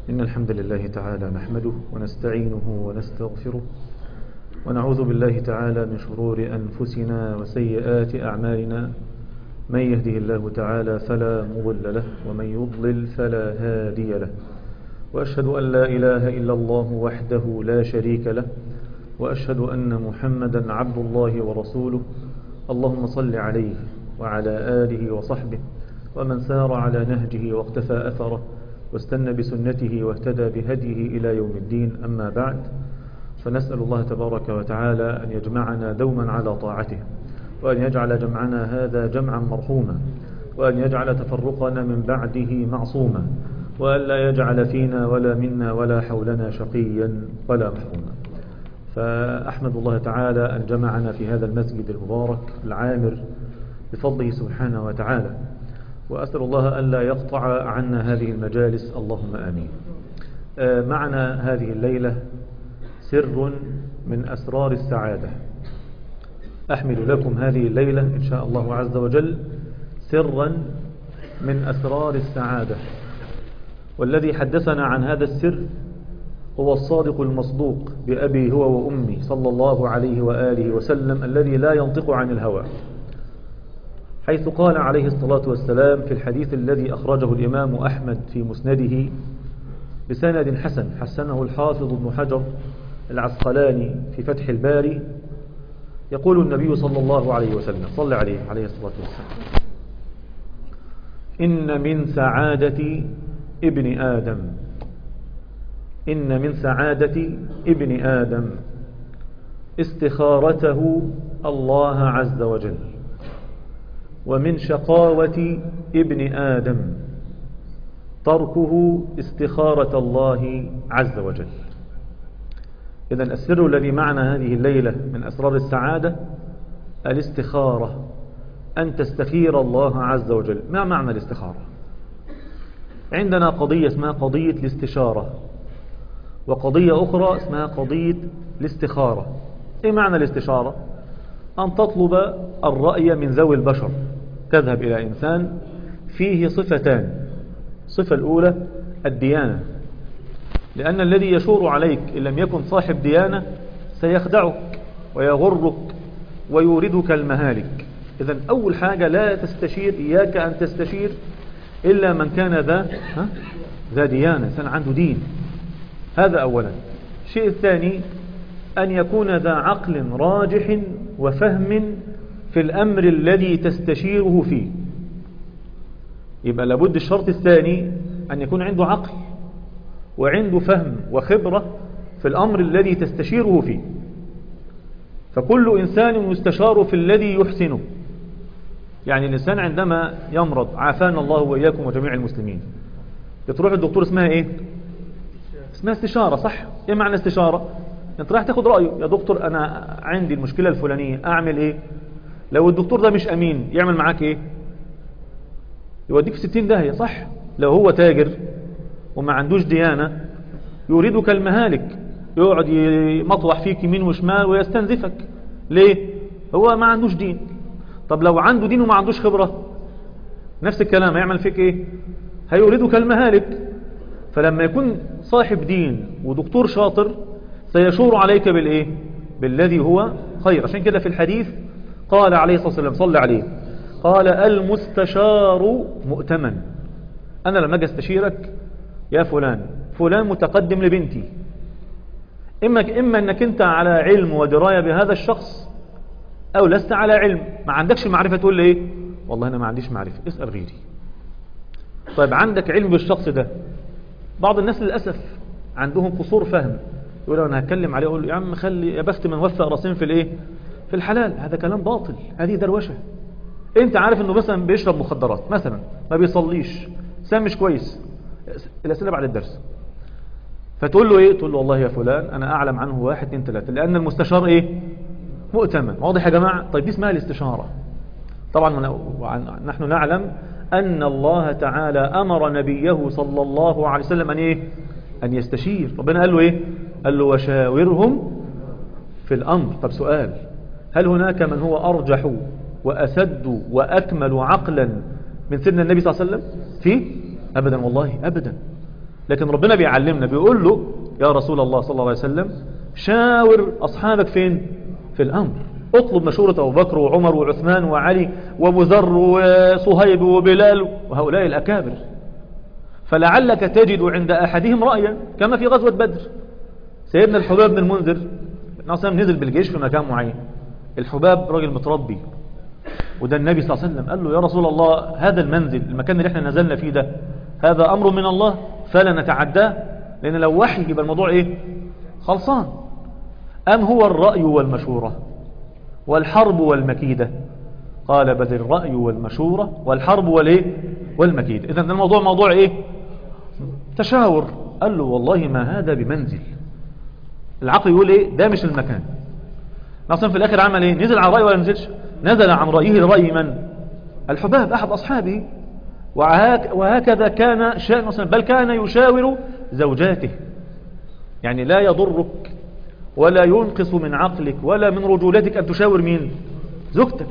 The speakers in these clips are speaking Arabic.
إن الحمد لله تعالى نحمده ونستعينه ونستغفره ونعوذ بالله تعالى من شرور أنفسنا وسيئات أعمالنا. من يهده الله تعالى فلا مضل له ومن يضلل فلا هادي له، وأشهد أن لا إله إلا الله وحده لا شريك له، وأشهد أن محمدا عبد الله ورسوله. اللهم صل عليه وعلى آله وصحبه ومن سار على نهجه واقتفى أثره واستنى بسنته واهتدى بهديه إلى يوم الدين. أما بعد، فنسأل الله تبارك وتعالى أن يجمعنا دوما على طاعته، وأن يجعل جمعنا هذا جمعا مرحوما، وأن يجعل تفرقنا من بعده معصوما، وأن لا يجعل فينا ولا منا ولا حولنا شقيا ولا محروما. فأحمد الله تعالى أن جمعنا في هذا المسجد المبارك العامر بفضله سبحانه وتعالى، وأسأل الله أن لا يقطع عنا هذه المجالس، اللهم آمين. معنا هذه الليلة سر من أسرار السعادة. أحمل لكم هذه الليلة إن شاء الله عز وجل سرا من أسرار السعادة، والذي حدثنا عن هذا السر هو الصادق المصدوق بأبي هو وأمي صلى الله عليه وآله وسلم، الذي لا ينطق عن الهوى، حيث قال عليه الصلاة والسلام في الحديث الذي أخرجه الإمام أحمد في مسنده بسند حسن، حسنه الحافظ ابن حجر العسقلاني في فتح الباري. يقول النبي صلى الله عليه وسلم، صلى عليه الصلاة والسلام: إن من سعادة ابن آدم، إن من سعادة ابن آدم استخارته الله عز وجل، ومن شقاوة ابن آدم تركه استخارة الله عز وجل. إذن السر الذي معنا هذه الليلة من أسرار السعادة الاستخارة، أن تستخير الله عز وجل. ما معنى الاستخارة؟ عندنا قضية اسمها قضية الاستشارة، وقضية أخرى اسمها قضية الاستخارة. إيه معنى الاستشارة؟ أن تطلب الرأي من ذوي البشر. تذهب إلى إنسان فيه صفتان: الصفة الأولى الديانة، لأن الذي يشور عليك إن لم يكن صاحب ديانة سيخدعك ويغرك ويوردك المهالك. إذن أول حاجة لا تستشير، إياك أن تستشير إلا من كان ذا ديانة، إنسان عنده دين. هذا أولا. الشيء الثاني أن يكون ذا عقل راجح وفهم في الأمر الذي تستشيره فيه. يبقى لابد الشرط الثاني أن يكون عنده عقل وعنده فهم وخبرة في الأمر الذي تستشيره فيه. فكل إنسان يستشار في الذي يحسنه. يعني الإنسان عندما يمرض، عافانا الله وإياكم وجميع المسلمين، بتروح الدكتور اسمها إيه؟ اسمها استشارة، صح؟ إيه معنى استشارة؟ انت رايح تاخد رأيه: يا دكتور أنا عندي المشكلة الفلانية، أعمل إيه؟ لو الدكتور ده مش أمين يعمل معاك إيه؟ يوديك في 60 داهية، صح؟ لو هو تاجر وما عندوش ديانة يريدك المهالك، يقعد يمطوح فيك يمين وشمال ويستنزفك. ليه؟ هو ما عندوش دين. طب لو عنده دين وما عندوش خبرة، نفس الكلام، هيعمل فيك إيه؟ هيريدك المهالك. فلما يكون صاحب دين ودكتور شاطر سيشور عليك بالإيه؟ بالذي هو خير. عشان كده في الحديث قال عليه الصلاة والسلام، صلى عليه، قال: المستشار مؤتمن. أنا لما أجي استشيرك يا فلان متقدم لبنتي، إما أنك أنت على علم ودراية بهذا الشخص، أو لست على علم، ما عندكش معرفة، تقول لي إيه؟ والله أنا ما عنديش معرفة، اسأل غيري. طيب عندك علم بالشخص ده. بعض الناس للأسف عندهم قصور فهم، يقول أنا هتكلم عليه، أقول يا عم خلي، يا بخت من وفق راسين في الإيه؟ في الحلال. هذا كلام باطل، هذه دروشة. أنت عارف أنه مثلا بيشرب مخدرات مثلا، ما بيصليش، إنسان مش كويس. الأسئلة بعد الدرس. فتقول له إيه؟ تقول له والله يا فلان أنا أعلم عنه 1 2 3، لأن المستشار إيه؟ مؤتمن. واضح يا جماعة؟ طيب دي اسمها الاستشارة. طبعا نحن نعلم أن الله تعالى أمر نبيه صلى الله عليه وسلم أن إيه؟ أن يستشير. ربنا قال له إيه؟ قال له: وشاورهم في الأمر. طب سؤال: هل هناك من هو أرجح وأسد وأكمل عقلا من سيدنا النبي صلى الله عليه وسلم؟ فيه؟ أبدا، والله أبدا. لكن ربنا بيعلمنا بيقول له يا رسول الله صلى الله عليه وسلم شاور أصحابك فين؟ في الأمر. اطلب مشورة أبو بكر وعمر وعثمان وعلي وابو ذر وصهيب وبلال وهؤلاء الأكابر، فلعلك تجد عند أحدهم رأيا كما في غزوة بدر. سيدنا الحباب بن المنذر نعم نزل بالجيش في مكان معين، الحباب راجل متربي، وده النبي صلى الله عليه وسلم قال له يا رسول الله هذا المنزل المكان اللي احنا نزلنا فيه ده هذا أمر من الله فلا نتعداه، لأن لو وحي يبقى الموضوع ايه خلصان. أم هو الرأي والمشورة والحرب والمكيدة؟ قال بل الرأي والمشورة والحرب والايه والمكيدة. إذن الموضوع موضوع ايه تشاور. قال له والله ما هذا بمنزل، العقل يقول ايه ده مش المكان. نصر في الاخر عمل ايه؟ نزل عن رأيه ولا نزلش؟ نزل عن رأيه لرأي من؟ الحباب احد اصحابه. وهكذا كان شأن نصر، بل كان يشاور زوجاته. يعني لا يضرك ولا ينقص من عقلك ولا من رجولتك ان تشاور مين؟ زوجتك.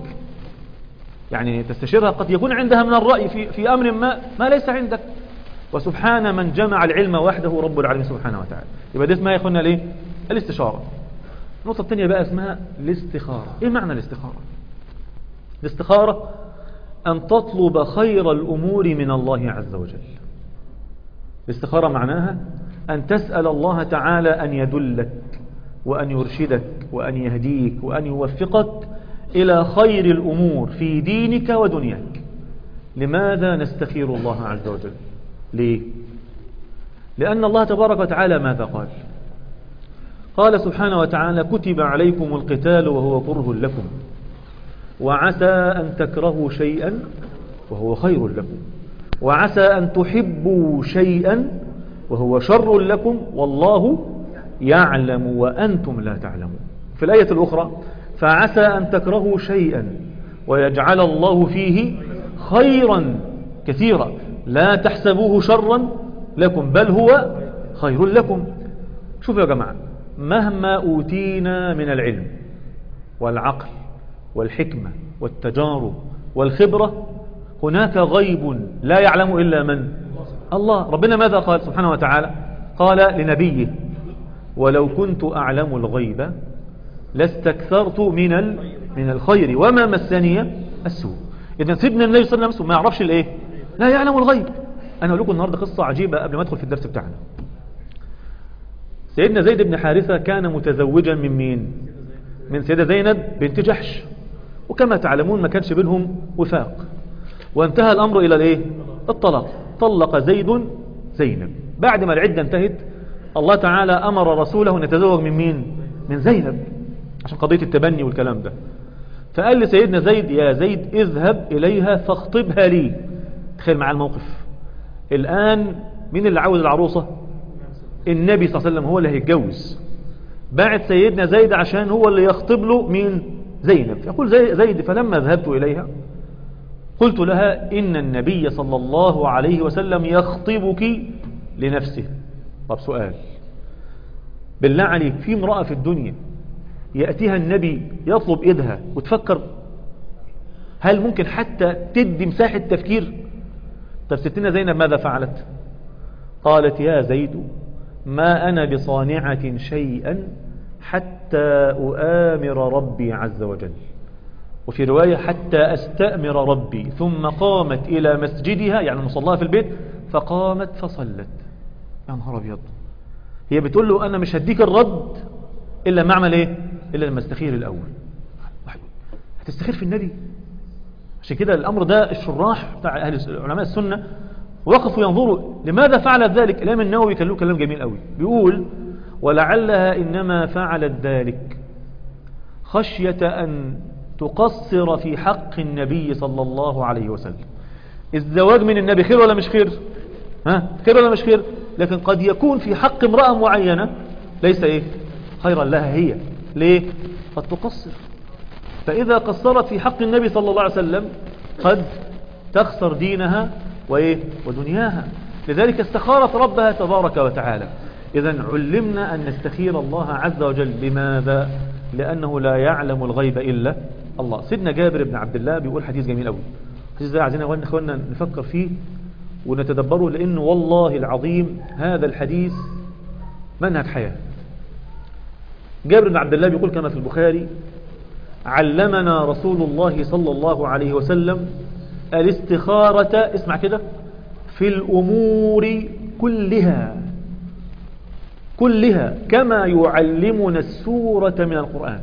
يعني تستشيرها، قد يكون عندها من الرأي في امر ما ليس عندك. وسبحان من جمع العلم وحده رب العالمين سبحانه وتعالى. يبقى دي اسمها يا اخوانا الايه؟ الاستشارة. النقطة الثانية بقى اسمها الاستخارة. ايه معنى الاستخارة؟ الاستخارة ان تطلب خير الامور من الله عز وجل. الاستخارة معناها ان تسأل الله تعالى ان يدلك وان يرشدك وان يهديك وان يوفقك الى خير الامور في دينك ودنياك. لماذا نستخير الله عز وجل؟ ليه؟ لأن الله تبارك وتعالى ماذا قال؟ قال سبحانه وتعالى كتب عليكم القتال وهو كره لكم وعسى أن تكرهوا شيئا وهو خير لكم وعسى أن تحبوا شيئا وهو شر لكم والله يعلم وأنتم لا تعلمون. في الآية الأخرى فعسى أن تكرهوا شيئا ويجعل الله فيه خيرا كثيرا لا تحسبوه شرا لكم بل هو خير لكم. شوفوا يا جماعة، مهما أوتينا من العلم والعقل والحكمة والتجارب والخبرة هناك غيب لا يعلم إلا من؟ الله. ربنا ماذا قال سبحانه وتعالى؟ قال لنبيه ولو كنت أعلم الغيب لاستكثرت من الخير وما مسني السوء. إذن سيدنا النبي صلى الله عليه وسلم ما يعرفش الإيه؟ لا يعلم الغيب. أنا أقول لكم النهاردة قصة عجيبة قبل ما أدخل في الدرس بتاعنا. سيدنا زيد بن حارثة كان متزوجا من مين؟ من سيدة زينب بنت جحش، وكما تعلمون ما كانش بينهم وفاق، وانتهى الأمر إلى الإيه؟ الطلاق. طلق زيد زينب. بعد ما العدة انتهت الله تعالى أمر رسوله أن يتزوج من مين؟ من زينب، عشان قضية التبني والكلام ده. فقال لسيدنا زيد يا زيد اذهب إليها فاخطبها لي. تخيل مع الموقف. الآن مين اللي عاوز العروسة؟ النبي صلى الله عليه وسلم هو اللي هيتجوز. بعت سيدنا زيد عشان هو اللي يخطب له مين؟ زينب. يقول زيد فلما ذهبت إليها قلت لها إن النبي صلى الله عليه وسلم يخطبك لنفسه. طب سؤال بالله عليك، في امرأة في الدنيا يأتيها النبي يطلب إيدها وتفكر؟ هل ممكن حتى تدي مساحة تفكير؟ طب ستنا زينب ماذا فعلت؟ قالت يا زيد ما أنا بصانعة شيئا حتى أؤامر ربي عز وجل، وفي رواية حتى أستأمر ربي. ثم قامت إلى مسجدها يعني مصلاها في البيت فقامت فصلت. يا نهار أبيض. هي بتقول له أنا مش هديك الرد إلا ما أعمل إيه؟ إلا لما استخير الأول. هتستخير في النبي؟ عشان كده الأمر ده الشراح بتاع أهل علماء السنة وقفوا ينظروا لماذا فعلت ذلك. الإمام النووي كان له كلام جميل قوي، بيقول ولعلها إنما فعلت ذلك خشية أن تقصر في حق النبي صلى الله عليه وسلم. الزواج من النبي خير ولا مش خير؟ خير ولا مش خير؟ لكن قد يكون في حق امرأة معينة ليس إيه؟ خيرا لها هي. ليه؟ قد تقصر. فإذا قصرت في حق النبي صلى الله عليه وسلم قد تخسر دينها وإيه؟ ودنياها. لذلك استخارت ربها تبارك وتعالى. إذن علمنا أن نستخير الله عز وجل. لماذا؟ لأنه لا يعلم الغيب إلا الله. سيدنا جابر بن عبد الله بيقول حديث جميل أوي. الحديث ده عايزين أخوانا نفكر فيه ونتدبره، لأنه والله العظيم هذا الحديث منهج حياة. جابر بن عبد الله بيقول كما في البخاري: علمنا رسول الله صلى الله عليه وسلم الاستخارة، اسمع كده، في الأمور كلها كما يعلمنا السورة من القرآن.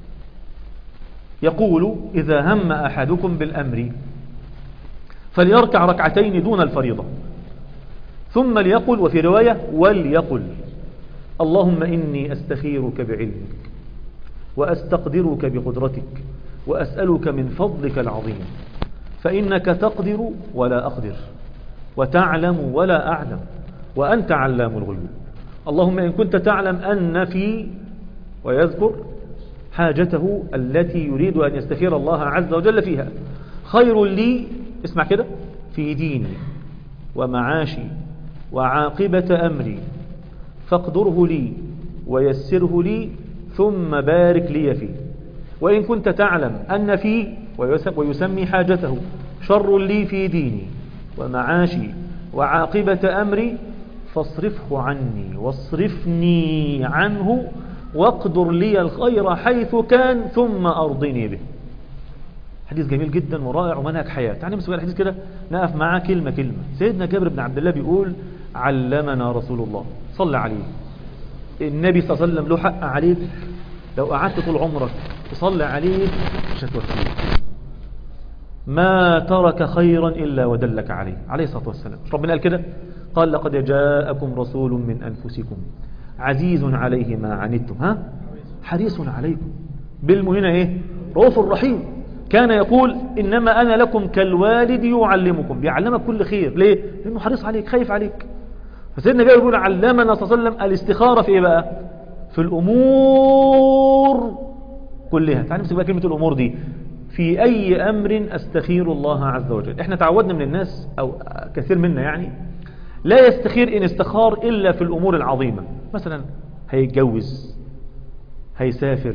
يقول: إذا هم أحدكم بالأمر فليركع ركعتين دون الفريضة، ثم ليقل، وفي رواية وليقل: اللهم إني أستخيرك بعلمك وأستقدرك بقدرتك وأسألك من فضلك العظيم، فإنك تقدر ولا أقدر وتعلم ولا أعلم وأنت علام الغيوب. اللهم إن كنت تعلم أن في، ويذكر حاجته التي يريد أن يستخير الله عز وجل فيها، خير لي، اسمع كده، في ديني ومعاشي وعاقبة أمري، فاقدره لي ويسره لي ثم بارك لي فيه. وإن كنت تعلم أن فيه، ويسمي حاجته، شر لي في ديني ومعاشي وعاقبة أمري، فاصرفه عني واصرفني عنه واقدر لي الخير حيث كان ثم أرضني به. حديث جميل جدا ورائع ومنهج حياة. تعالى نمسك الحديث كده نقف معاه كلمة كلمة. سيدنا جابر بن عبد الله بيقول: علمنا رسول الله، صلى عليه. النبي صلى الله عليه وسلم له حق عليك، لو قعدت طول عمرك تصلي عليه مش هتوفيه. ما ترك خيرا إلا ودلك عليه، عليه الصلاة والسلام. ربنا قال كده، قال: لقد جاءكم رسول من أنفسكم عزيز عليه ما عنتم حريص عليكم بالمؤمنين ايه رؤوف رحيم. كان يقول: إنما أنا لكم كالوالد يعلمكم، بيعلمك كل خير. ليه؟ لأنه حريص عليك، خايف عليك. فسيدنا جابر يقول: علمنا صلى الله عليه وسلم الاستخارة في ايه بقى؟ في الأمور كلها. تعالى نمسك بقى كلمة الأمور دي. في أي أمر أستخير الله عز وجل. احنا تعودنا من الناس، أو كثير منا يعني، لا يستخير إن استخار إلا في الأمور العظيمة. مثلا هيتجوز، هيسافر،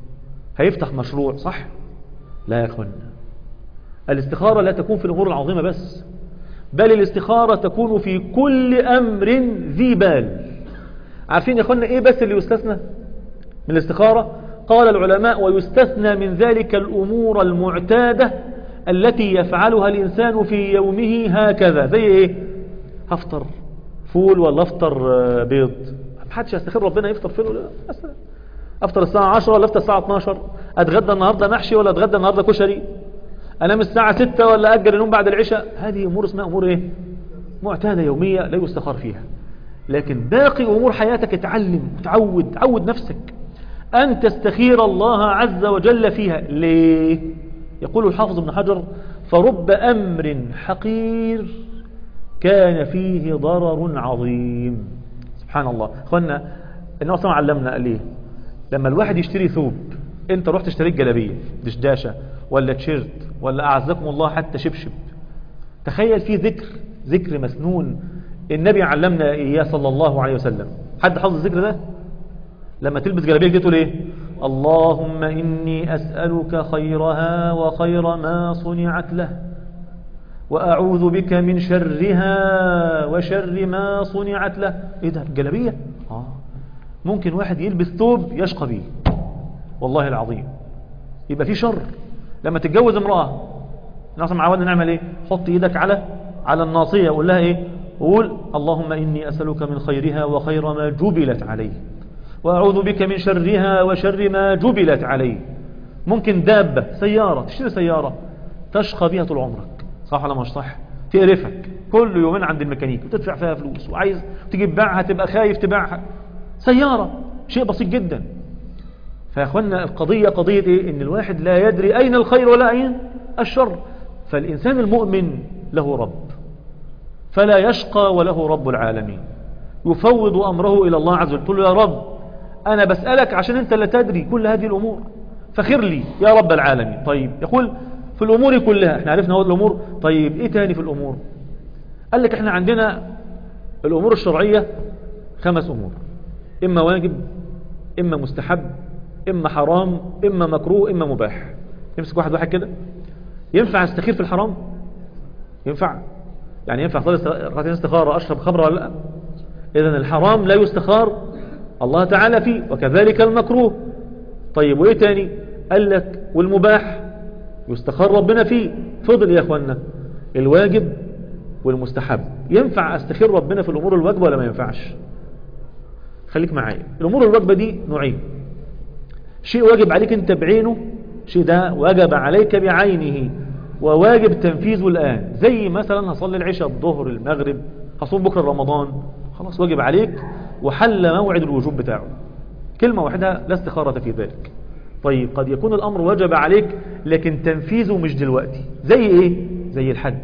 هيفتح مشروع، صح؟ لا يا أخوانا، الاستخارة لا تكون في الأمور العظيمة بس، بل الاستخارة تكون في كل أمر ذي بال. عارفين يا أخوانا إيه بس اللي يستثنى من الاستخارة؟ قال العلماء: ويستثنى من ذلك الأمور المعتادة التي يفعلها الإنسان في يومه هكذا. زي إيه؟ هفطر فول ولا افطر بيض؟ محدش يستخير ربنا يفطر فول ولا مثلا افطر الساعة 10 ولا افطر الساعة 12؟ اتغدى النهاردة محشي ولا اتغدى النهاردة كشري؟ انام الساعة 6 ولا اجل النوم بعد العشاء؟ هذه امور اسمها امور ايه؟ معتادة يومية لا يستخار فيها. لكن باقي امور حياتك اتعلم، تعود نفسك ان تستخير الله عز وجل فيها. ليه؟ يقول الحافظ ابن حجر: فرب امر حقير كان فيه ضرر عظيم. سبحان الله. اخوانا، النبي صلى الله عليه وسلم علمنا قال ايه؟ لما الواحد يشتري ثوب، انت رحت اشتريت جلابيه دشداشه ولا تيشيرت ولا اعزكم الله حتى شبشب، تخيل فيه ذكر مسنون النبي علمنا اياه صلى الله عليه وسلم. حد حافظ الذكر ده؟ لما تلبس جلابيه دي تقول ايه؟ اللهم اني اسالك خيرها وخير ما صنعت له، وأعوذ بك من شرها وشر ما صنعت له. إيه ده؟ الجلابية؟ ممكن واحد يلبس ثوب يشقى بيه، والله العظيم يبقى فيه شر. لما تتجوز امرأة، ناصر معودنا نعمل ايه؟ حط ايدك على الناصية وقول لها ايه؟ قول: اللهم إني أسألك من خيرها وخير ما جبلت عليه، وأعوذ بك من شرها وشر ما جبلت عليه. ممكن دابة، سيارة، تشتري سيارة تشقى بها طول عمرك، صح ولا مش صح؟ تقرفك كل يومين عند الميكانيك وتدفع فيها فلوس، وعايز تيجي تبيعها تبقى خايف تبيعها. سيارة شيء بسيط جدا. فيا اخوانا القضية قضية ايه؟ ان الواحد لا يدري اين الخير ولا اين الشر. فالانسان المؤمن له رب، فلا يشقى وله رب العالمين، يفوض امره الى الله عز وجل. تقول له: يا رب انا بسألك عشان انت لا تدري كل هذه الامور، فخير لي يا رب العالمين. طيب، يقول في الأمور كلها. احنا عرفنا هو الأمور. طيب ايه تاني في الأمور؟ قال لك احنا عندنا الأمور الشرعية 5 أمور: إما واجب، إما مستحب، إما حرام، إما مكروه، إما مباح. نمسك واحد كده. ينفع استخير في الحرام؟ ينفع؟ يعني ينفع أصلي ركعتين استخارة أشرب خمر ولا لا؟ إذن الحرام لا يستخار الله تعالى فيه، وكذلك المكروه. طيب وإيه تاني؟ قال لك والمباح يستخار ربنا فيه. فضل يا أخوانا الواجب والمستحب. ينفع أستخير ربنا في الأمور الواجبة ولا ما ينفعش؟ خليك معايا. الأمور الواجبة دي نوعين: شيء واجب عليك أنت بعينه، شيء ده وجب عليك بعينه وواجب تنفيذه الآن، زي مثلا هصلي العشاء، الظهر، المغرب، هصوم بكرة رمضان، خلاص واجب عليك وحل موعد الوجوب بتاعه، كلمة واحدة لا استخارة في ذلك. طيب قد يكون الأمر وجب عليك لكن تنفيذه مش دلوقتي، زي إيه؟ زي الحج.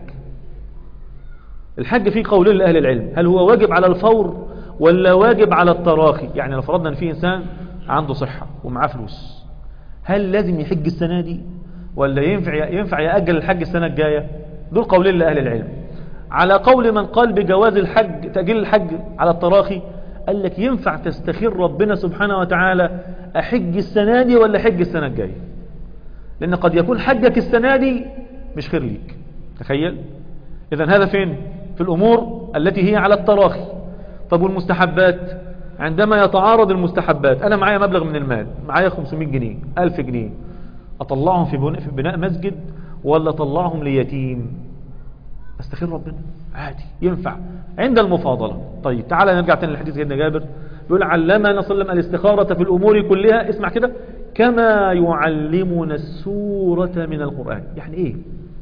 الحج فيه قولين لأهل العلم: هل هو واجب على الفور ولا واجب على التراخي؟ يعني لو فرضنا ان في انسان عنده صحة ومعاه فلوس، هل لازم يحج السنة دي ولا ينفع يأجل الحج السنة الجاية؟ دول قولين لأهل العلم. على قول من قال بجواز الحج، تأجيل الحج على التراخي، قال لك ينفع تستخير ربنا سبحانه وتعالى: أحج السنة دي ولا أحج السنة الجاية؟ لأن قد يكون حجك السنة دي مش خير ليك. تخيل. إذن هذا فين؟ في الأمور التي هي على التراخي. طب والمستحبات؟ عندما يتعارض المستحبات، أنا معايا مبلغ من المال، معايا 500 جنيه 1000 جنيه، أطلعهم في بناء مسجد ولا أطلعهم ليتيم؟ أستخير ربنا عادي، ينفع عند المفاضلة. طيب تعالى نرجع تاني للحديث سيدنا جابر، بيقول: علمنا صلى الله عليه وسلم الاستخارة في الأمور كلها، اسمع كده، كما يعلمنا السورة من القرآن. يعني إيه؟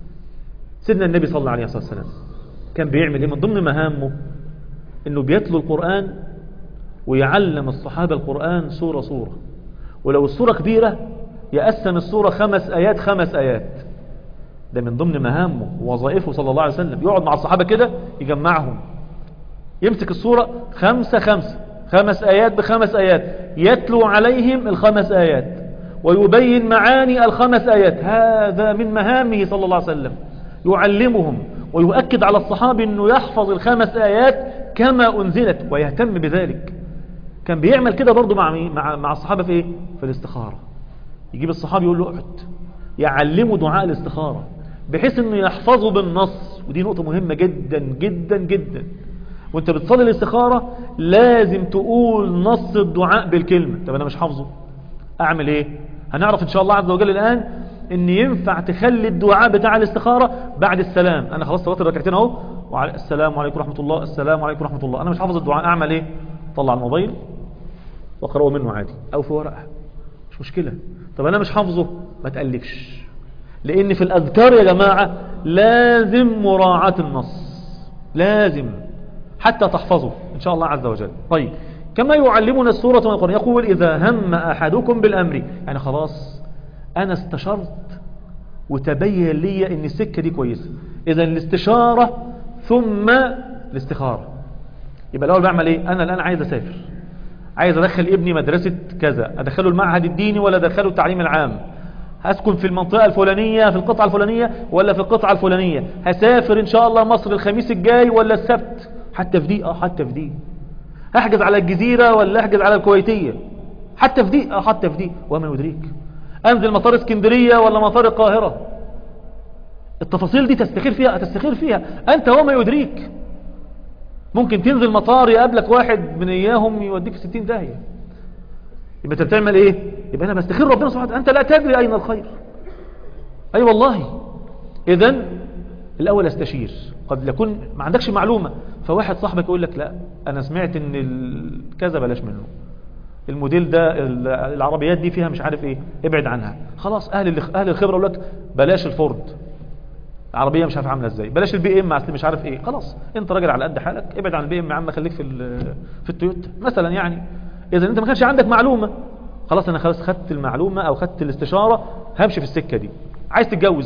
سيدنا النبي صلى الله عليه وسلم كان بيعمل إيه؟ من ضمن مهامه إنه بيتلو القرآن ويعلم الصحابة القرآن سورة سورة، ولو السورة كبيرة يقسم السورة 5 آيات 5 آيات. ده من ضمن مهامه ووظائفه صلى الله عليه وسلم، يقعد مع الصحابة كده يجمعهم، يمسك السورة 5 5 5 آيات ب5 آيات، يتلو عليهم ال5 آيات ويبين معاني ال5 آيات. هذا من مهامه صلى الله عليه وسلم، يعلمهم ويؤكد على الصحابي أنه يحفظ ال5 آيات كما أنزلت ويهتم بذلك. كان بيعمل كده برضو مع الصحابة في إيه؟ في الاستخارة. يجيب الصحابي يقول له اقعد، يعلمه دعاء الاستخارة بحيث أنه يحفظه بالنص. ودي نقطة مهمة جدا جدا جدا، وانت بتصلي الاستخارة لازم تقول نص الدعاء بالكلمة. طب أنا مش حافظه، أعمل إيه؟ هنعرف إن شاء الله عز وجل الآن ان ينفع تخلي الدعاء بتاع الاستخارة بعد السلام. انا خلاص صليت الركعتين اهو، السلام عليكم ورحمة الله، السلام عليكم ورحمة الله، انا مش حافظ الدعاء، اعمل ايه؟ طلع الموبايل واقرأه منه عادي او في ورقة، مش مشكلة. طب انا مش حافظه، ما تألفش، لان في الاذكار يا جماعة لازم مراعاة النص، لازم حتى تحفظه ان شاء الله عز وجل. طيب كما يعلمنا السورة من القرآن، يقول: اذا هم احدكم بالامر، يعني خلاص انا استشرت وتبين لي ان السكة دي كويسة. اذا الاستشارة ثم الاستخارة. يبقى الاول بعمل ايه؟ انا الان عايز اسافر، عايز ادخل ابني مدرسة كذا، ادخله المعهد الديني ولا ادخله التعليم العام، هسكن في المنطقة الفلانية في القطعة الفلانية ولا في القطعة الفلانية، هسافر ان شاء الله مصر الخميس الجاي ولا السبت، حتى في دي حتى في دي، هحجز على الجزيرة ولا احجز على الكويتية، حتى في دي حتى في دي، وما يدريك انزل مطار اسكندرية ولا مطار القاهرة. التفاصيل دي تستخير فيها انت وما يدريك. ممكن تنزل مطار يقابلك واحد من اياهم يوديك في 60 داهية. يبقى انت بتعمل ايه؟ يبقى انا بستخير ربنا سبحانه وتعالى، انت لا تدري اين الخير. اي والله. اذن الاول استشير، قد يكون ما عندكش معلومة، فواحد صاحبك يقول لك: لا انا سمعت ان كذا بلاش منه، الموديل ده العربيات دي فيها مش عارف ايه، ابعد عنها. خلاص اهل الخبرة يقول لك: بلاش الفورد، عربية مش عارف عاملة ازاي، بلاش البي ام مش عارف ايه. خلاص انت راجل على قد حالك، ابعد عن البي ام يا عم، خليك في التويوتا مثلا. يعني اذا انت ما كانش عندك معلومة، خلاص انا خلاص خدت المعلومة او خدت الاستشارة، همشي في السكة دي. عايز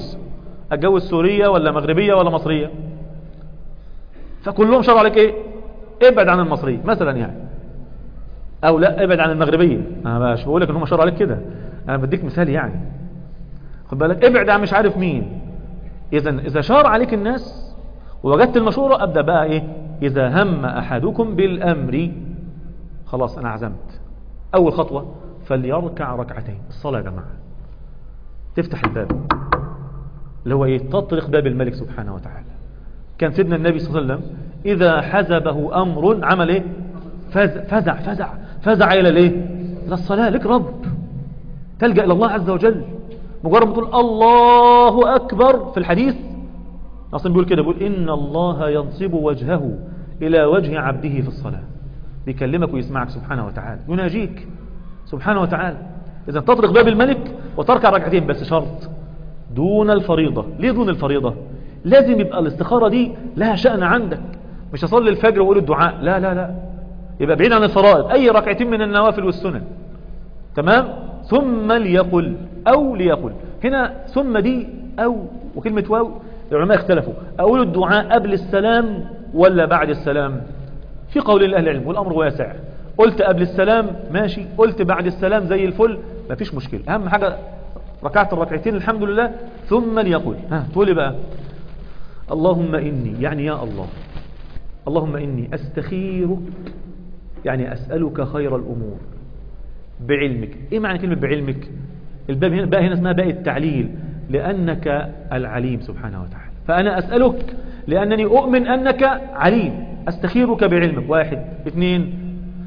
اتجوز سورية ولا مغربية ولا مصرية، فكلهم شرعوا عليك ايه؟ ابعد عن المصرية مثلا يعني، او لا ابعد عن المغربية. انا مش بقول لك ان هم شرعوا عليك كده، انا بديك مثال يعني، خد بالك، ابعد عن مش عارف مين. اذا شار عليك الناس ووجدت المشورة، ابدأ بقى ايه؟ اذا هم احدكم بالامر، خلاص انا عزمت. اول خطوة فليركع ركعتين. الصلاة يا جماعة تفتح الباب اللي هو ايه؟ تطرق باب الملك سبحانه وتعالى، كان سيدنا النبي صلى الله عليه وسلم إذا حزبه أمر عمل إيه؟ فزع إلى الإيه؟ إلى الصلاة. لك رب تلجأ إلى الله عز وجل. مجرد ما تقول الله أكبر في الحديث أصلا بيقول كده، بيقول إن الله ينصب وجهه إلى وجه عبده في الصلاة. بيكلمك ويسمعك سبحانه وتعالى، يناجيك سبحانه وتعالى. إذا تطرق باب الملك وتركع ركعتين، بس شرط دون الفريضة. ليه دون الفريضة؟ لازم يبقى الاستخارة دي لها شأن عندك. مش أصلي الفجر وأقول الدعاء، لا لا لا، يبقى بعيد عن الفرائض، أي ركعتين من النوافل والسنن. تمام. ثم ليقل أو ليقل. هنا ثم دي أو وكلمة واو العلماء اختلفوا، أقول الدعاء قبل السلام ولا بعد السلام؟ في قول لأهل العلم والأمر واسع. قلت قبل السلام ماشي، قلت بعد السلام زي الفل، ما فيش مشكلة. أهم حاجة ركعت الركعتين الحمد لله. ثم ليقل، تقولي بقى اللهم إني، يعني يا الله، اللهم إني أستخيرك، يعني أسألك خير الأمور بعلمك. إيه معنى كلمة بعلمك؟ الباب هنا بقى، هنا اسمها باء التعليل، لأنك العليم سبحانه وتعالى. فأنا أسألك لأنني أؤمن أنك عليم. أستخيرك بعلمك، واحد. اثنين،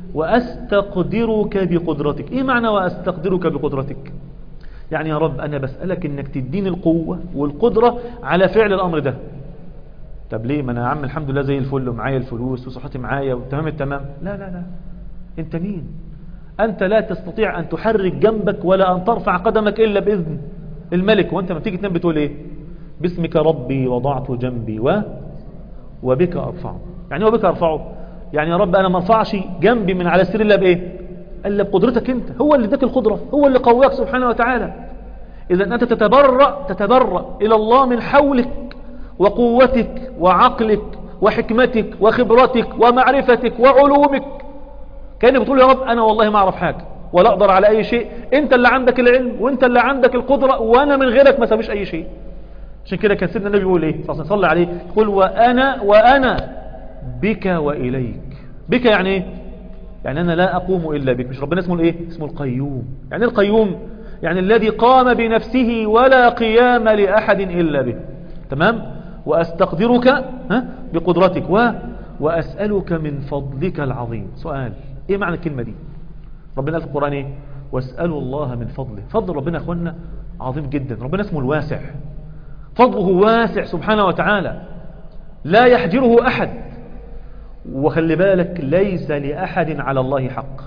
وأستقدرك بقدرتك. إيه معنى وأستقدرك بقدرتك؟ يعني يا رب أنا بسألك أنك تديني القوة والقدرة على فعل الأمر ده. طب ليه؟ ما أنا يا عم الحمد لله زي الفل ومعايا الفلوس وصحتي معايا وتمام التمام. لا لا لا، أنت مين؟ أنت لا تستطيع أن تحرك جنبك ولا أن ترفع قدمك إلا بإذن الملك. وأنت ما تيجي تنام بتقول إيه؟ باسمك ربي وضعت جنبي وبك أرفعه. يعني وبك أرفعه، يعني يا رب أنا ما ارفعش جنبي من على السرير إلا بإيه؟ إلا بقدرتك أنت. هو اللي اداك القدرة، هو اللي قواك سبحانه وتعالى. إذا أنت تتبرأ إلى الله من حولك وقوتك وعقلك وحكمتك وخبرتك ومعرفتك وعلومك. كأنك بتقول يا رب أنا والله ما أعرف حاجة ولا أقدر على أي شيء، أنت اللي عندك العلم وأنت اللي عندك القدرة، وأنا من غيرك ما سويش أي شيء. عشان كده كان سيدنا النبي يقول إيه صلى عليه، يقول وأنا بك وإليك. بك يعني إيه؟ يعني أنا لا أقوم إلا بك. مش ربنا اسمه إيه؟ اسمه القيوم. يعني القيوم يعني الذي قام بنفسه ولا قيام لأحد إلا به. تمام. وأستقدرك بقدرتك وأسألك من فضلك العظيم. سؤال، إيه معنى الكلمة دي؟ ربنا قال في القرآن إيه؟ واسألوا الله من فضله. فضل ربنا يا أخوانا عظيم جدا. ربنا اسمه الواسع، فضله واسع سبحانه وتعالى لا يحجره أحد. وخلي بالك ليس لأحد على الله حق.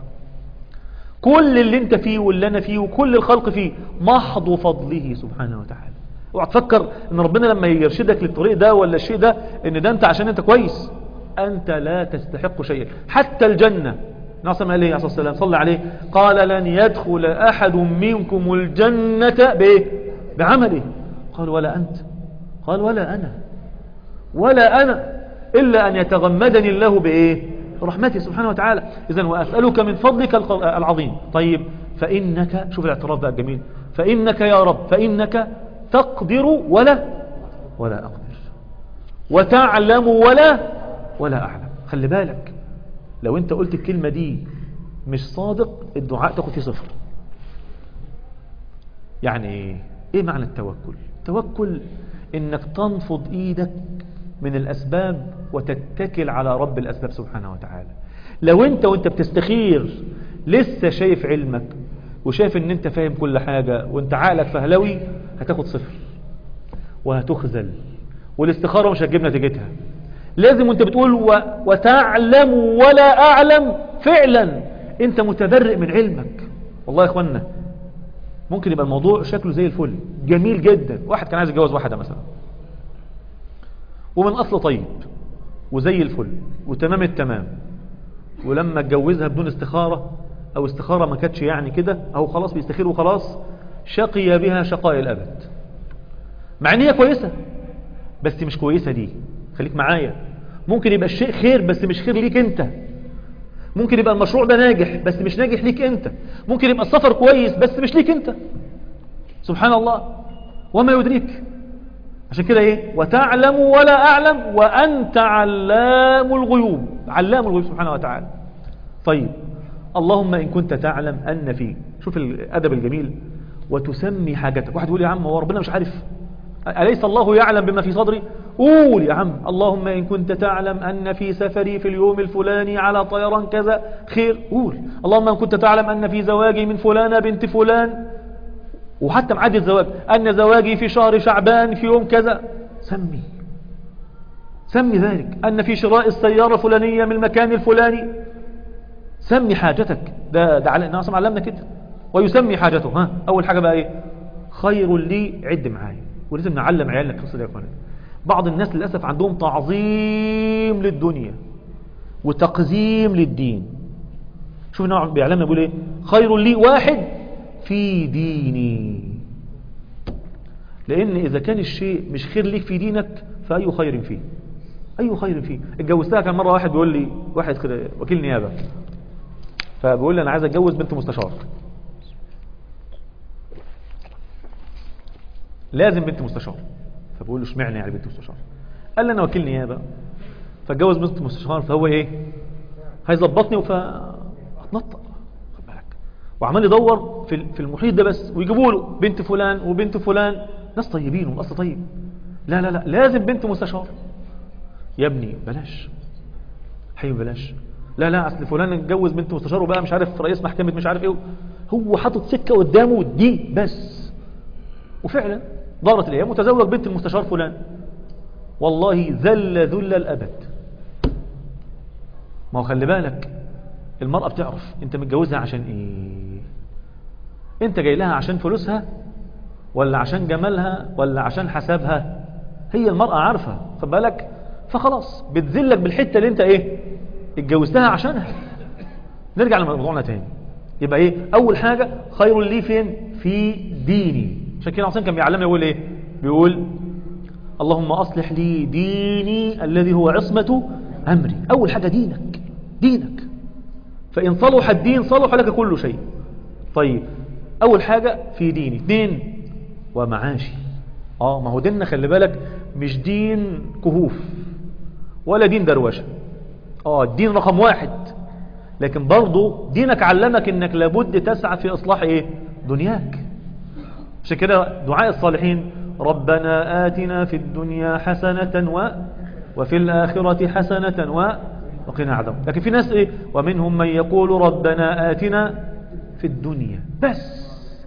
كل اللي انت فيه واللي انا فيه وكل الخلق فيه محض فضله سبحانه وتعالى. اوعى تفكر ان ربنا لما يرشدك للطريق ده ولا الشيء ده ان ده انت عشان انت كويس. انت لا تستحق شيئا، حتى الجنة. ناصر قال عليه الصلاة والسلام صلى عليه، قال لن يدخل احد منكم الجنة بايه؟ بعمله. قال ولا انت؟ قال ولا انا إلا أن يتغمدني الله بإيه؟ برحمته سبحانه وتعالى. إذن وأسألك من فضلك العظيم. طيب فإنك، شوف الاعتراف بقى الجميل، فإنك يا رب، فإنك تقدر ولا أقدر، وتعلم ولا أعلم. خلي بالك لو أنت قلت الكلمة دي مش صادق، الدعاء تاخد فيه 0. يعني إيه معنى التوكل؟ التوكل إنك تنفض إيدك من الأسباب وتتكل على رب الأسباب سبحانه وتعالى. لو أنت وأنت بتستخير لسه شايف علمك وشايف أن أنت فاهم كل حاجة وأنت عقلك فهلوي، هتاخد 0 وهتخزل، والاستخارة مش هتجيب نتيجتها. لازم وأنت بتقول وتعلم ولا أعلم، فعلا أنت متبرئ من علمك. والله يا إخوانا ممكن يبقى الموضوع شكله زي الفل جميل جدا. واحد كان عايز يتجوز واحدة مثلا ومن أصل طيب وزي الفل وتمام التمام، ولما اتجوزها بدون استخارة أو استخارة ما كانتش يعني كده، أو خلاص بيستخير وخلاص، شقي بها شقاء الأبد. مع ان هي كويسة بس مش كويسة دي. خليك معايا، ممكن يبقى الشيء خير بس مش خير ليك انت. ممكن يبقى المشروع ده ناجح بس مش ناجح ليك انت. ممكن يبقى السفر كويس بس مش ليك انت. سبحان الله، وما يدريك. عشان كده ايه؟ وتعلم ولا أعلم وأنت علام الغيوب. علام الغيوب سبحانه وتعالى. طيب اللهم إن كنت تعلم أن في، شوف الأدب الجميل، وتسمي حاجتك. واحد يقول يا عم هو ربنا مش عارف؟ أليس الله يعلم بما في صدري؟ قول يا عم اللهم إن كنت تعلم أن في سفري في اليوم الفلاني على طيران كذا خير، قول اللهم إن كنت تعلم أن في زواجي من فلانة بنت فلان، وحتى معاد الزواج أن زواجي في شهر شعبان في يوم كذا، سمي ذلك، أن في شراء السيارة الفلانية من المكان الفلاني، سمي حاجتك. ده على الناس علمنا كده، ويسمي حاجته. ها أول حاجة بقى إيه؟ خير لي، عد معايا، ولازم نعلم عيالنا القصة دي يا اخوانا. بعض الناس للأسف عندهم تعظيم للدنيا وتقزيم للدين. شوف نوع بيعلمنا بيقول ايه؟ خير لي واحد في ديني، لأن إذا كان الشيء مش خير ليك في دينك فأي خير فيه، أي خير فيه. اتجوزتها كان مرة واحد بيقول لي، واحد كده وكيل نيابة، فبيقول لي أنا عايز أتجوز بنت مستشار، لازم بنت مستشار. فبقول له اشمعنى يعني بنت مستشار؟ قال لي أنا وكيل نيابة فاتجوز بنت مستشار، فهو إيه؟ هيظبطني هتنطق، خد بالك. وعمال يدور في المحيط ده بس، ويجيبوا له بنت فلان وبنت فلان، ناس طيبين والأصل طيب. لا لا لا، لازم بنت مستشار. يا ابني بلاش حبيبي بلاش، لا لا اصل فلان اتجوز بنت مستشار وبقى مش عارف رئيس محكمة مش عارف ايه، هو حاطط سكة قدامه دي بس. وفعلا دارت الايام وتزوج بنت المستشار فلان، والله ذل الابد. ما هو خلي بالك، المرأة بتعرف انت متجوزها عشان ايه، انت جاي لها عشان فلوسها ولا عشان جمالها ولا عشان حسابها، هي المرأة عارفة، خد بالك. فخلاص بتذلك بالحتة اللي انت ايه اتجوزتها عشانها. نرجع لموضوعنا تاني، يبقى ايه اول حاجة؟ خير لي فين؟ في ديني. عشان كده عصام كان بيعلمنا يقول ايه؟ بيقول اللهم اصلح لي ديني الذي هو عصمة امري. اول حاجة دينك، فان صلح الدين صلح لك كل شيء. طيب اول حاجة في ديني. 2 ومعاشي. ما هو ديننا خلي بالك مش دين كهوف ولا دين دروشة، الدين رقم 1، لكن برضو دينك علمك انك لابد تسعى في اصلاح ايه؟ دنياك. عشان كده دعاء الصالحين ربنا آتنا في الدنيا حسنة وفي الآخرة حسنة وقنا عذاب. لكن في ناس ايه؟ ومنهم من يقول ربنا آتنا في الدنيا بس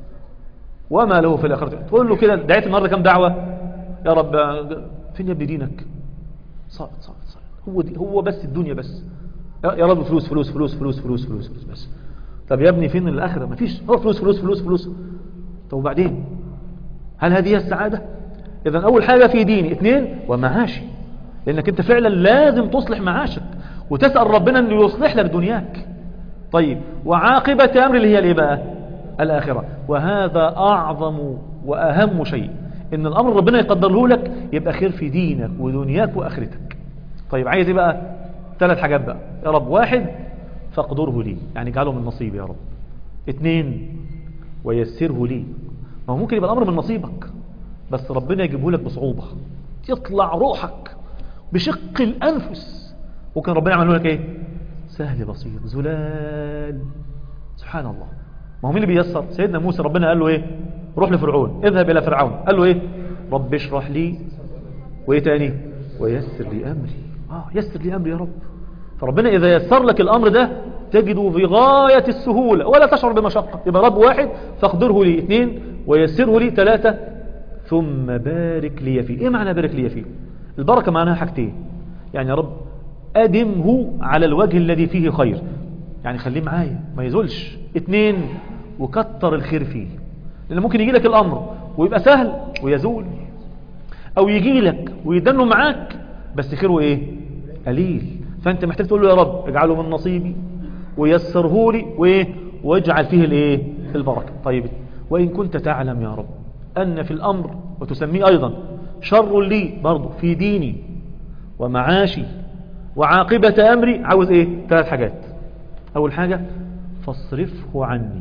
وما له في الآخرة. تقول له كده دعيت النهارده كم دعوة؟ يا رب فين يا ابني دينك؟ صعد هو بس الدنيا بس، يا رب فلوس فلوس فلوس فلوس فلوس فلوس فلوس بس. طب يا ابني فين الآخرة؟ مفيش، هو فلوس فلوس فلوس فلوس. طب وبعدين هل هذه هي السعادة؟ إذن أول حاجة في ديني. 2 ومعاشي، لأنك أنت فعلا لازم تصلح معاشك وتسأل ربنا أنه يصلح لك دنياك. طيب وعاقبة أمر اللي هي الايه بقى؟ الآخرة. وهذا أعظم وأهم شيء، إن الأمر ربنا يقدره لك يبقى خير في دينك ودنياك وآخرتك. طيب عايز ايه بقى؟ 3 حاجات بقى يا رب. 1 فاقدره لي، يعني اجعله من نصيبي يا رب. 2 ويسره لي، ما هو ممكن يبقى الأمر من نصيبك بس ربنا يجيبه لك بصعوبة، يطلع روحك بشق الأنفس، وكان ربنا يعمله لك ايه؟ سهل بسيط زلال. سبحان الله. ما هو مين اللي بيسر؟ سيدنا موسى ربنا قال له ايه؟ روح لفرعون، اذهب الى فرعون. قال له ايه؟ رب اشرح لي وايه تاني؟ ويسر لي امري. يسر لي امري يا رب. فربنا اذا يسر لك الامر ده تجده في غاية السهولة ولا تشعر بمشقة. يبقى رب 1 فاقدره لي، 2 ويسره لي، 3 ثم بارك لي فيه. ايه معنى بارك لي فيه؟ البركة معناها حاجتين، يعني يا رب أدمه على الوجه الذي فيه خير، يعني خليه معايا ما يزولش. 2 وكتر الخير فيه، لأن ممكن يجي لك الأمر ويبقى سهل ويزول، أو يجي لك ويدنه معاك بس خيره إيه؟ قليل. فأنت محتاج تقول له يا رب اجعله من نصيبي ويسره لي وإيه؟ واجعل فيه الإيه؟ البركة. طيب وإن كنت تعلم يا رب أن في الأمر، وتسميه أيضا شر لي برضو في ديني ومعاشي وعاقبة أمري، عاوز إيه؟ 3 حاجات. أول حاجة فاصرفه عني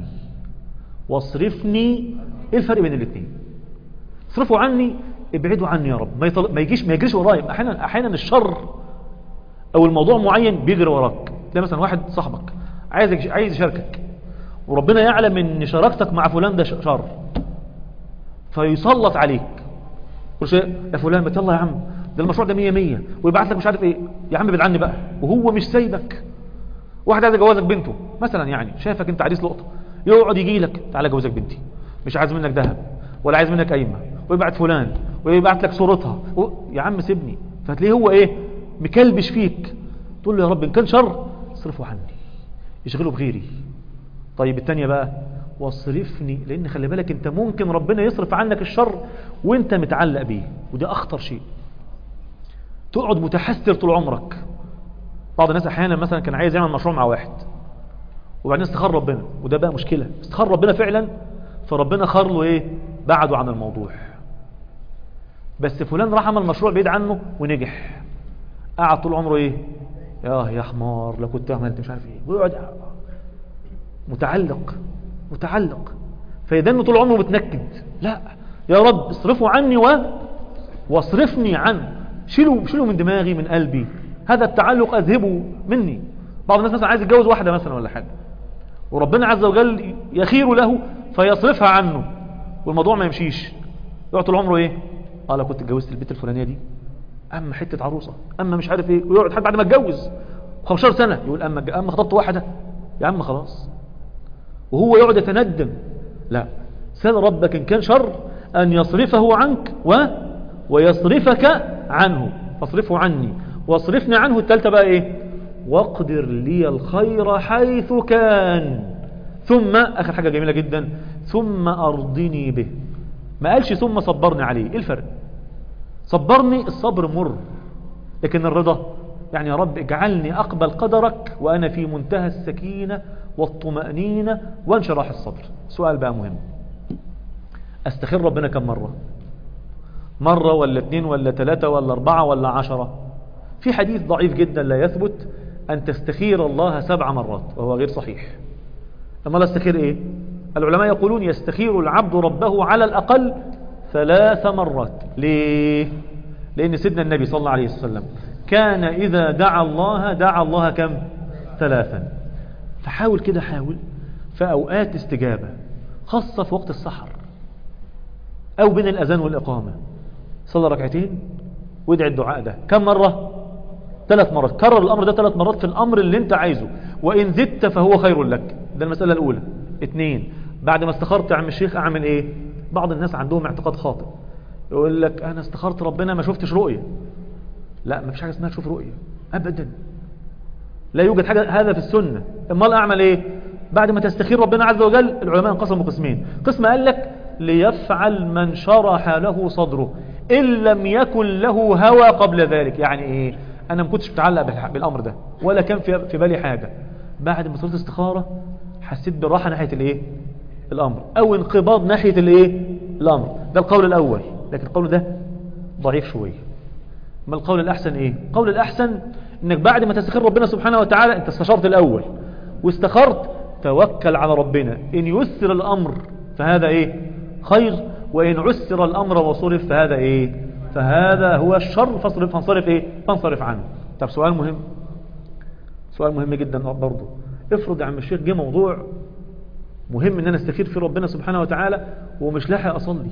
واصرفني. إيه الفرق بين الاثنين؟ اصرفه عني، ابعده عني يا رب، ما يجريش ورايا. أحيانا الشر أو الموضوع معين بيجري وراك. تلاقي مثلا واحد صاحبك عايز يشاركك، وربنا يعلم ان شراكتك مع فلان ده شر، فيسلط عليك كل شيء، يا فلان ما يلا يا عم ده المشروع ده 100 100 ويبعت لك مش عارف ايه. يا عم ابعد عني بقى، وهو مش سايبك. واحد عايز يجوزك بنته مثلا، يعني شايفك انت عريس لقطه، يقعد يجي لك تعالى جوزك بنتي، مش عايز منك ذهب ولا عايز منك قايمه، ويبعت فلان ويبعت لك صورتها يا عم سيبني. فتلاقيه هو ايه؟ مكلبش فيك. تقول له يا رب ان كان شر اصرفه عني، يشغله بغيري. طيب التانية بقى واصرفني، لان خلي بالك انت ممكن ربنا يصرف عنك الشر وانت متعلق بيه، وده اخطر شيء. تقعد متحسر طول عمرك. بعض الناس احيانا مثلا كان عايز يعمل مشروع مع واحد، وبعدين استخار ربنا، وده بقى مشكلة، استخار ربنا فعلا، فربنا خار له ايه؟ بعده عن الموضوع. بس فلان راح عمل مشروع بعيد عنه ونجح، قعد طول عمره ايه؟ يا حمار لو كنت عملت مش عارف ايه، ويقعد متعلق. فيدنه طول عمره متنكد. لا يا رب اصرفه عني واصرفني عنه، شيله من دماغي من قلبي، هذا التعلق اذهبه مني. بعض الناس مثلا عايز يتجوز واحدة مثلا ولا حاجة، وربنا عز وجل يخير له فيصرفها عنه، والموضوع ما يمشيش. يقعد طول عمره ايه؟ لو كنت اتجوزت البنت الفلانيه دي، اما حته عروسه، اما مش عارف ايه. ويقعد حتى بعد ما اتجوز 15 سنه يقول اما خطبت واحده، يا عم خلاص. وهو يقعد يتندم. لا، سأل ربك ان كان شر ان يصرفه عنك ويصرفك عنه، فاصرفه عني واصرفني عنه. الثالثه بقى ايه؟ واقدر لي الخير حيث كان، ثم اخر حاجه جميله جدا، ثم ارضني به. ما قالش ثم صبرني عليه. ايه الفرق؟ صبرني الصبر مر، لكن الرضا يعني يا رب اجعلني اقبل قدرك وانا في منتهى السكينه والطمأنينه وانشراح الصدر. سؤال بقى مهم، استخير ربنا كم مره ولا 2 ولا 3 ولا 4 ولا 10؟ في حديث ضعيف جدا لا يثبت أن تستخير الله 7 مرات، وهو غير صحيح. أما لا استخير إيه؟ العلماء يقولون يستخير العبد ربه على الأقل 3 مرات. ليه؟ لأن سيدنا النبي صلى الله عليه وسلم كان إذا دعا الله كم؟ 3. فحاول كده، حاول في أوقات استجابة خاصة في وقت السحر أو بين الأذان والإقامة، صلى ركعتين وادعي الدعاء ده كم مرة؟ 3 مرات. كرر الأمر ده 3 مرات في الأمر اللي انت عايزه، وإن زدت فهو خير لك. ده المسألة الأولى. 2، بعد ما استخرت يا عم الشيخ أعمل إيه؟ بعض الناس عندهم اعتقاد خاطئ، يقول لك أنا استخرت ربنا ما شفتش رؤية. لا، ما فيش حاجة اسمها تشوف رؤية أبدا، لا يوجد حاجة هذا في السنة. امال أعمل إيه؟ بعد ما تستخير ربنا عز وجل، العلماء انقسموا قسمين. قسم قال لك ليفعل من شرح له صدره إن لم يكن له هوى قبل ذلك. يعني إيه؟ أنا ما كنتش متعلق بالأمر ده ولا كان في بالي حاجة، بعد ما صرت استخارة حسيت بالراحة ناحية الإيه؟ الأمر، أو انقباض ناحية الإيه؟ الأمر. ده القول الأول، لكن القول ده ضعيف شوية. ما القول الأحسن إيه؟ القول الأحسن إنك بعد ما تستخير ربنا سبحانه وتعالى، أنت استشرت الأول واستخرت، توكل على ربنا. إن يسر الأمر فهذا إيه؟ خير، وإن عسر الأمر وصرف فهذا إيه؟ فهذا هو الشر، فانصرف إيه؟ فانصرف عنه. طب سؤال مهم جدا برضه. افرض يا عم الشيخ جه موضوع مهم ان انا استخير في ربنا سبحانه وتعالى ومش لاحق اصلي.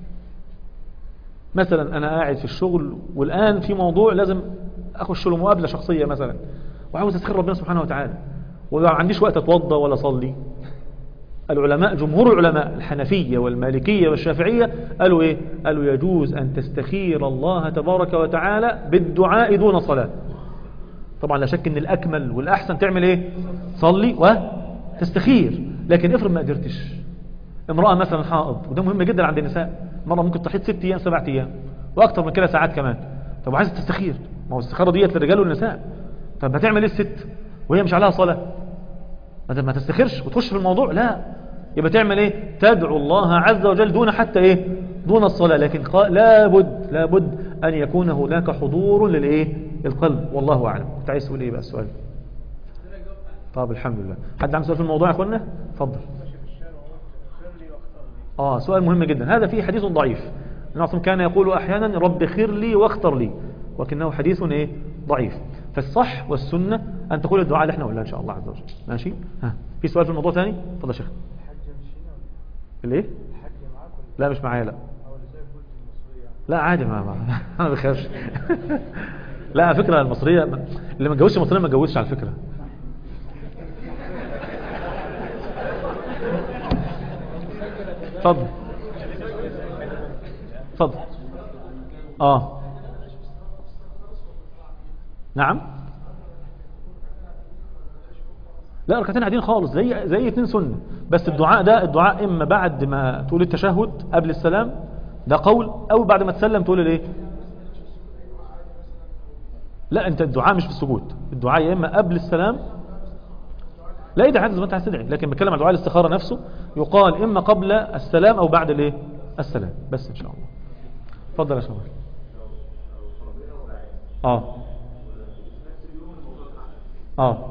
مثلا انا قاعد في الشغل والان في موضوع لازم اخش له مقابله شخصيه مثلا، وعاوز استخير ربنا سبحانه وتعالى وما عنديش وقت اتوضى ولا اصلي. العلماء، جمهور العلماء الحنفيه والمالكيه والشافعيه قالوا ايه؟ قالوا يجوز ان تستخير الله تبارك وتعالى بالدعاء دون صلاه. طبعا لا شك ان الاكمل والاحسن تعمل ايه؟ صلي وتستخير. لكن افرض ما قدرتش، امرأة مثلا حائض، وده مهم جدا عند النساء، مرة ممكن تحيض 6 أيام 7 أيام واكتر من كده ساعات كمان. طب عايز تستخير، ما هو الاستخاره ديت للرجال والنساء. طب هتعمل ايه الست وهي مش عليها صلاة؟ ما تستخيرش وتخش في الموضوع، لا، يبقى تعمل ايه؟ تدعو الله عز وجل دون حتى ايه؟ دون الصلاة. لكن لابد ان يكون هناك حضور للايه؟ القلب. والله اعلم. انت عايز تقول ايه بقى السؤال؟ طب الحمد لله. حد عنده سؤال في الموضوع يا اخوانا؟ اتفضل. سؤال مهم جدا. هذا فيه حديث ضعيف. النبي كان يقول احيانا رب خير لي واختر لي، ولكنه حديث ايه؟ ضعيف. فالصح والسنة ان تقول الدعاء اللي احنا قلناه ان شاء الله عز وجل. ماشي؟ في سؤال في الموضوع ثاني؟ اتفضل يا شيخ. الايه؟ لا مش معايا. لا لا عادي ما بخافش. لا على فكرة المصرية اللي ما اتجوزش مصرية ما اتجوزش على فكرة. اتفضل اتفضل. نعم. لا ركعتين عاديين خالص زي اتنين سنة. بس الدعاء ده الدعاء اما بعد ما تقول التشهد قبل السلام ده قول، او بعد ما تسلم تقول الايه. لا انت الدعاء مش في السجود، الدعاء يا اما قبل السلام. لا يدعي عادي زي ما انت عايز تدعي، لكن بتكلم عن دعاء الاستخارة نفسه يقال اما قبل السلام او بعد الايه السلام بس ان شاء الله. اتفضل يا شباب. اه اه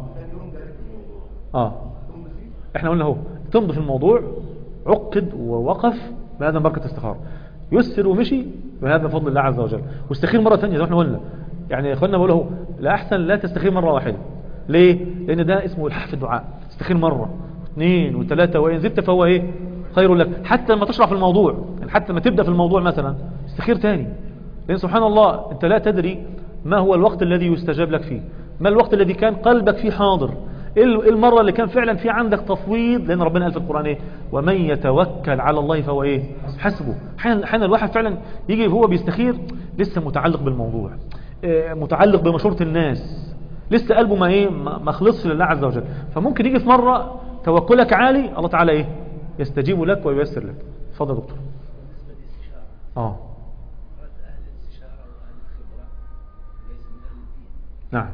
احنا قلنا اهو تمضي في الموضوع، عقد ووقف بهذا بركة استخارة، يسر ومشي بهذا فضل الله عز وجل، واستخير مرة ثانية زي ما احنا قلنا. يعني اخواننا بيقولوا لا احسن لا تستخير مرة واحدة. ليه؟ لان ده اسمه الحاح في الدعاء. استخير مرة اثنين وثلاثة، وان زدت فهو ايه خير لك. حتى لما تشرع في الموضوع، يعني حتى لما تبدأ في الموضوع مثلا استخير تاني، لان سبحان الله انت لا تدري ما هو الوقت الذي يستجاب لك فيه، ما الوقت الذي كان قلبك فيه حاضر، ايه المرة اللي كان فعلا في عندك تفويض. لان ربنا قال في القرآن ايه ومن يتوكل على الله فهو ايه حسبه. حين الواحد فعلا يجي هو بيستخير لسه متعلق بالموضوع، متعلق بمشورة الناس، لسه قلبه ما خلصش لله عز وجل. فممكن يجي في مرة توكلك عالي، الله تعالى ايه يستجيب لك وييسر لك. اتفضل يا دكتور. نعم.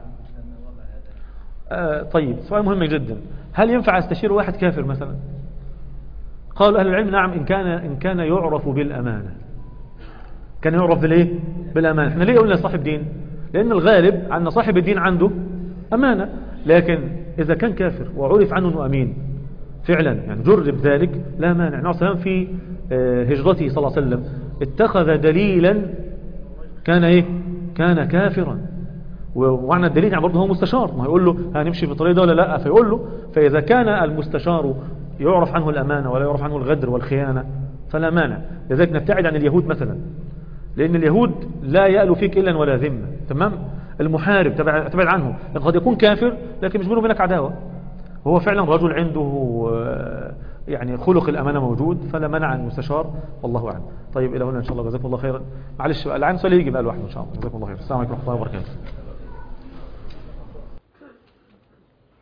طيب سؤال مهم جدا، هل ينفع استشير واحد كافر مثلا؟ قالوا أهل العلم نعم إن كان يعرف بالأمانة. كان يعرف بالايه بالأمانة. احنا ليه قلنا صاحب دين؟ لأن الغالب أن صاحب الدين عنده أمانة، لكن إذا كان كافر وعرف عنه أنه أمين فعلا، يعني جرب ذلك لا مانع. النبي صلى الله عليه وسلم في هجرته صلى الله عليه وسلم اتخذ دليلا كان كافرا، ومعنى الدليل يعني برضه هو مستشار، ما يقول له هنمشي في الطريق ده ولا لا، فيقول له. فإذا كان المستشار يعرف عنه الأمانة ولا يعرف عنه الغدر والخيانة فلا مانع. لذلك نبتعد عن اليهود مثلا، لأن اليهود لا يألو فيك إلا ولا ذمة. تمام. المحارب تبعد عنه، قد يكون كافر لكن مش بينه وبينك عداوة، هو فعلا رجل عنده يعني خلق الأمانة موجود، فلا منع عن المستشار. والله أعلم. طيب إلى هنا إن شاء الله، جزاكم الله خيرا. معلش بقى العين سؤال يجي بقى لوحده إن شاء الله. جزاكم الله خير. السلام عليكم ورحمة الله وبركاته.